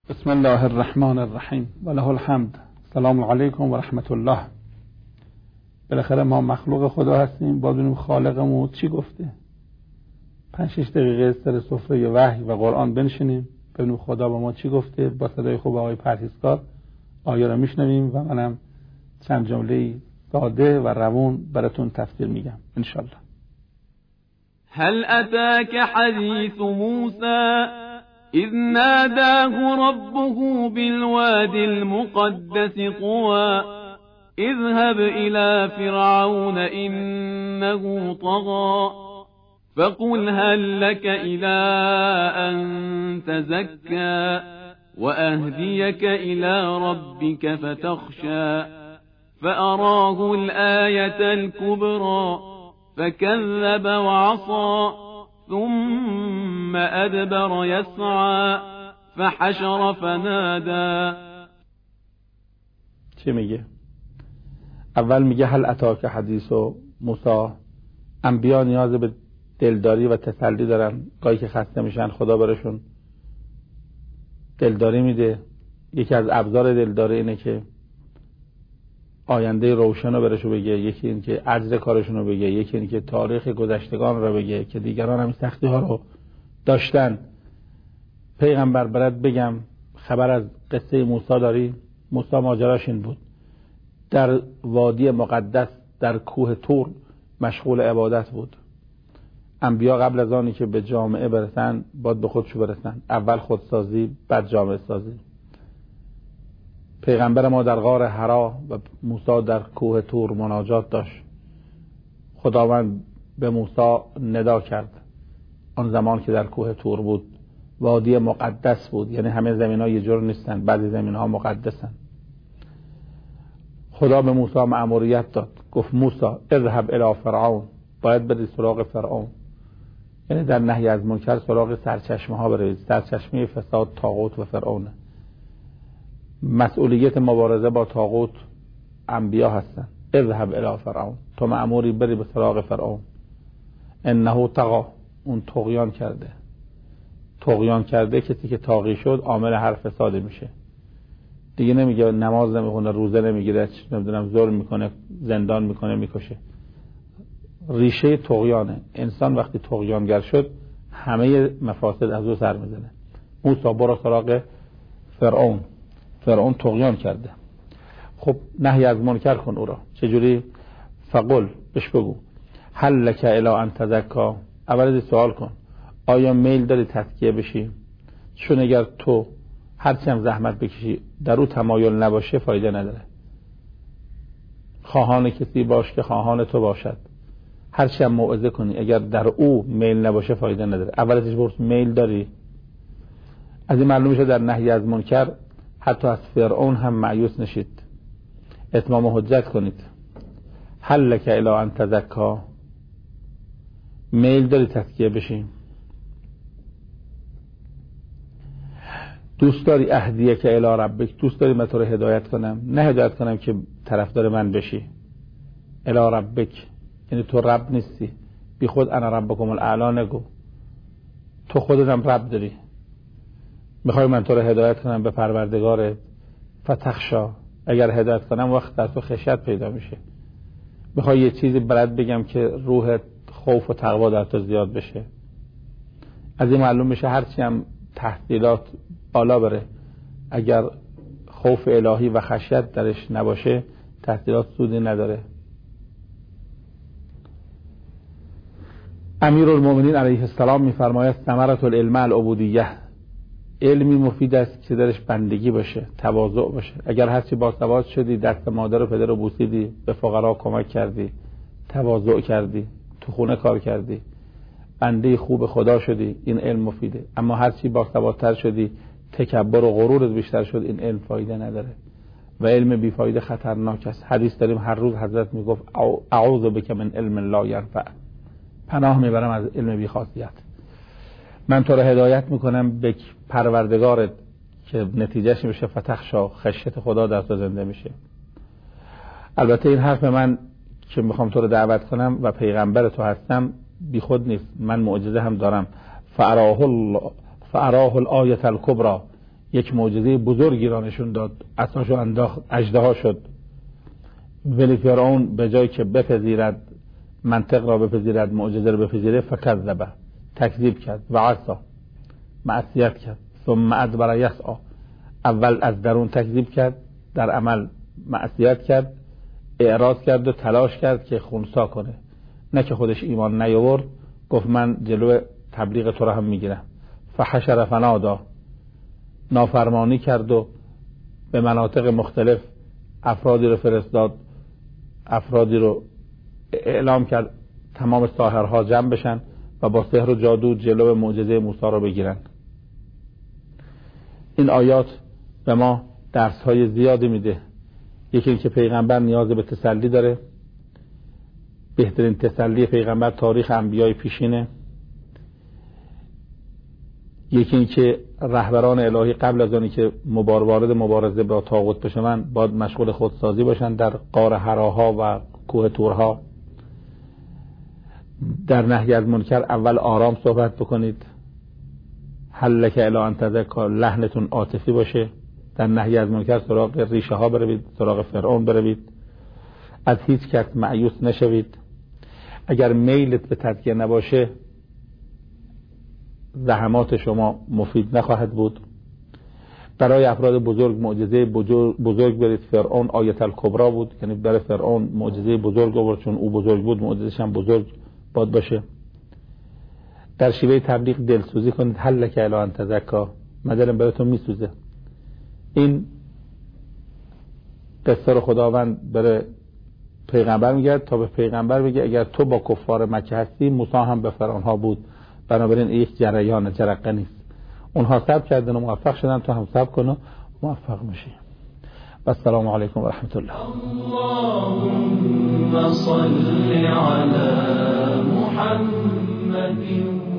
بسم الله الرحمن الرحیم و له الحمد. سلام علیکم و رحمت الله. بالاخره ما مخلوق خدا هستیم، باید ببینیم خالقمون چی گفته. 5-6 دقیقه سر سفره وحی و قرآن بنشینیم ببینیم خدا با ما چی گفته. با صدای خوب آقای پرهیزکار آیه رو میشنویم و منم چند جمله ساده و روون براتون تفسیر میگم ان شاء الله. هل اتاك حديث موسى إذ ناداه ربه بالوادي المقدس طوى اذهب إلى فرعون إنه طغى فقل هل لك إلى أن تزكى وأهديك إلى ربك فتخشى فأراه الآية الكبرى فكذب وعصى ثم أدبر يسعى فحشر فنادى. چی میگه؟ اول میگه هل اتاک حدیث موسی. انبیا نیاز به دلداری و تسلی دارن، گاهی که خسته میشن خدا برشون دلداری میده. یکی از ابزار دلداری اینه که آینده روشن رو برشو بگه، یکی این که اجر کارشون رو بگه، یکی این که تاریخ گذشتگان رو بگه که دیگران هم سختی ها رو داشتن. پیغمبر برات بگم خبر از قصه موسی داری؟ موسی ماجراش این بود، در وادی مقدس در کوه طور مشغول عبادت بود. انبیا قبل از آنی که به جامعه برسن باید به خودشو برسن، اول خودسازی بعد جامعه سازی. پیغمبر ما در غار حرا و موسی در کوه طور مناجات داشت. خداوند به موسی ندا کرد آن زمان که در کوه طور بود. وادی مقدس بود، یعنی همه زمین ها یه جور نیستن، بعضی زمین ها مقدسن. خدا به موسی مأموریت داد، گفت موسی اذهب الی فرعون، باید بری سراغ فرعون. یعنی در نهی از منکر سراغ سرچشمه ها برید. سرچشمه فساد طاغوت و فرعونه. مسئولیت مبارزه با طاغوت انبیا هستن. اذهب الی فرعون، تو مأموری بری به سراغ فرعون. انه طغى، اون طغیان کرده. طغیان کرده کسی که طاغی شد عامل هر فساد میشه. دیگه نمیگه نماز نمیخونه، روزه نمیگیره، نمیدونم ظلم میکنه، زندان میکنه، میکشه. ریشه طغیانه. انسان وقتی طغیانگر شد همه مفاسد از او سر میزنه. موسی برو سراغ فرعون. فرعون طغیان کرده. خب نهی از منکر کن او را. چجوری؟ فقل، بهش بگو هل لک الی ان تزکی. اول سوال کن آیا میل داری تزکیه بشی؟ چون اگر تو هرچی هم زحمت بکشی در او تمایل نباشه فایده نداره. خواهان کسی باش که خواهان تو باشد. هرچی هم موعظه کنی اگر در او میل نباشه فایده نداره. اولش برس میل داری؟ از این معلوم میشه در نهی از منکر حتی از فرعون هم مایوس نشید. اتمام حجت کنید. هل لک الی ان تزکی. میل داری تزکیه بشی؟ دوست داری اهدیه که الی ربک، دوست داری من تو رو هدایت کنم؟ نه هدایت کنم که طرفدار من بشی. الی ربک یعنی تو رب نیستی. بی خود انا ربکم الاعلی نگو. تو خودت هم رب داری. میخوای من تو رو هدایت کنم به پروردگارت؟ فتخشا، اگر هدایت کنم وقت در تو خشیت پیدا میشه. میخوای یه چیزی برات بگم که روح خوف و تقوا در تو زیاد بشه. از این معلوم میشه هرچی هم تحصیلات بالا بره اگر خوف الهی و خشیت درش نباشه تحصیلات سودی نداره. امیرالمومنین علیه السلام میفرماید ثمرة العلم العبودیه. علمی مفید است که درش بندگی باشه، تواضع باشه. اگر هرچی باسواد شدی، دست مادر و پدر رو بوسیدی، به فقرا کمک کردی، تواضع کردی، تو خونه کار کردی، بنده خوب خدا شدی، این علم مفیده. اما هرچی باسوادتر شدی، تکبر و غرورت بیشتر شد، این علم فایده نداره و علم بیفایده خطرناک است. حدیث داریم هر روز حضرت میگفت اعوذ بک من علم لا ینفع، پناه میبرم از علم بی خاصیت. من تو رو هدایت میکنم به پروردگارت که نتیجهش میشه فتخشا، خشیت خدا در تو زنده میشه. البته این حرف من که میخوام تو رو دعوت کنم و پیغمبر تو هستم بی خود نیست، من معجزه هم دارم. فاراه الآیة الکبری، یک معجزه بزرگی را نشون داد، عصاشو انداخت، اژدها شد. ولی فرعون به جای که بپذیرد، منطق را بپذیرد، معجزه را بپذیره، فکذب، تکذیب کرد، و عصا، معصیت کرد، ثم ادبر یسعی، اول از درون تکذیب کرد، در عمل معصیت کرد، اعراض کرد و تلاش کرد که خنثی کنه، نه که خودش ایمان نیاورد، گفت من جلو تبلیغ تو را هم میگیرم. فحشر فنادا، نافرمانی کرد و به مناطق مختلف افرادی رو فرستاد، افرادی رو اعلام کرد تمام ساحرها جمع بشن و با سحر و جادو جلو معجزه موسی رو بگیرن. این آیات به ما درس‌های زیادی میده. یکی این که پیغمبر نیاز به تسلی داره، بهترین تسلی پیغمبر تاریخ انبیای پیشینه. یکی این که رهبران الهی قبل از آنی که وارد مبارزه با طاغوت بشن باید مشغول خودسازی باشن در غار حراها و کوه طورها. در نهی از منکر اول آرام صحبت بکنید، هل لک الی ان تزکی، لحنتون عاطفی باشه. در نهی از منکر سراغ ریشه ها بروید، سراغ فرعون بروید، از هیچ کس مایوس نشوید. اگر میلت به تزکیه نباشه زحمات شما مفید نخواهد بود. برای افراد بزرگ معجزه بزرگ برید. فرعون آیت الکبرا بود، یعنی برای فرعون معجزه بزرگ آورد، چون او بزرگ بود معجزه‌ش هم بزرگ باد باشه. در شیوه تبلیغ دلسوزی کنید، هل لک الی ان تزکی، من دلم براتون میسوزه. این قصه رو خداوند برای پیغمبر میگه تا به پیغمبر بگه اگر تو با کفار مکه هستی، موسی هم به فرعون ها بود. بنابراین یک جریان جرقه نیست. اونها صبر کردن و موفق شدن، تو هم صبر کن و موفق میشی. و السلام علیکم و رحمت الله. اللهم صل علی محمد